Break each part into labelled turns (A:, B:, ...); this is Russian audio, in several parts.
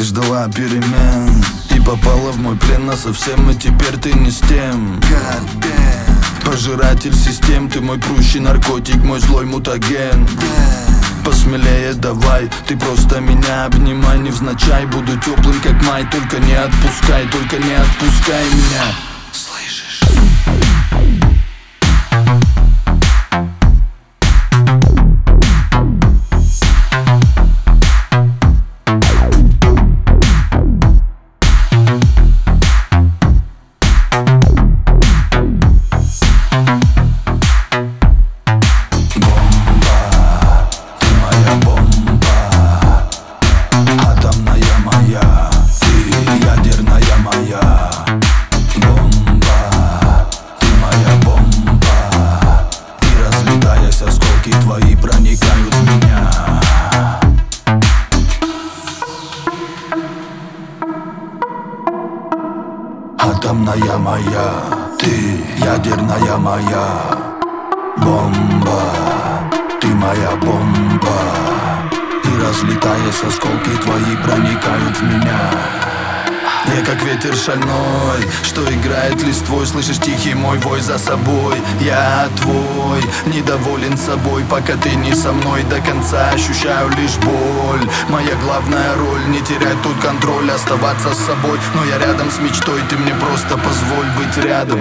A: Ты ждала перемен и попала в мой плен насовсем, и теперь ты не с тем. God damn. Пожиратель систем, ты мой прущий наркотик, мой злой мутаген. Посмелее давай, ты просто меня обнимай невзначай. Буду теплым как май, только не отпускай меня. Слышишь? Твои проникают в меня. Атомная моя, ты ядерная моя бомба, ты моя бомба. И разлетаясь осколки твои проникают в меня. Я как ветер шальной, что играет листвой. Слышишь тихий мой вой за собой. Я твой, недоволен собой, пока ты не со мной до конца. Ощущаю лишь боль. Моя главная роль — не терять тут контроль, оставаться с собой. Но я рядом с мечтой, ты мне просто позволь быть рядом.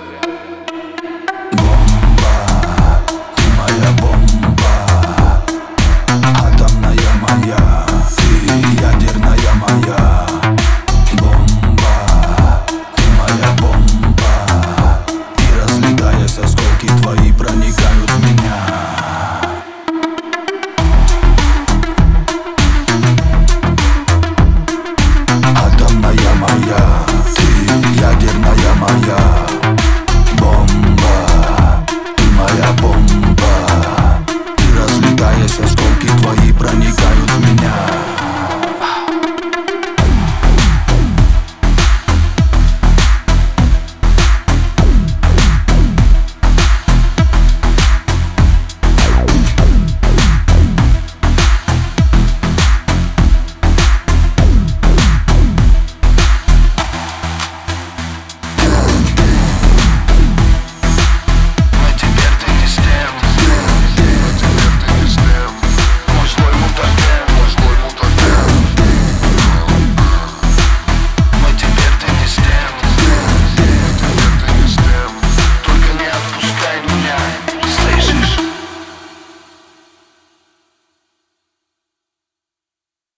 A: Твои проникают в меня. Атомная моя, ты ядерная моя бомба, ты моя бомба. И разлетаясь осколки твои проникают в меня.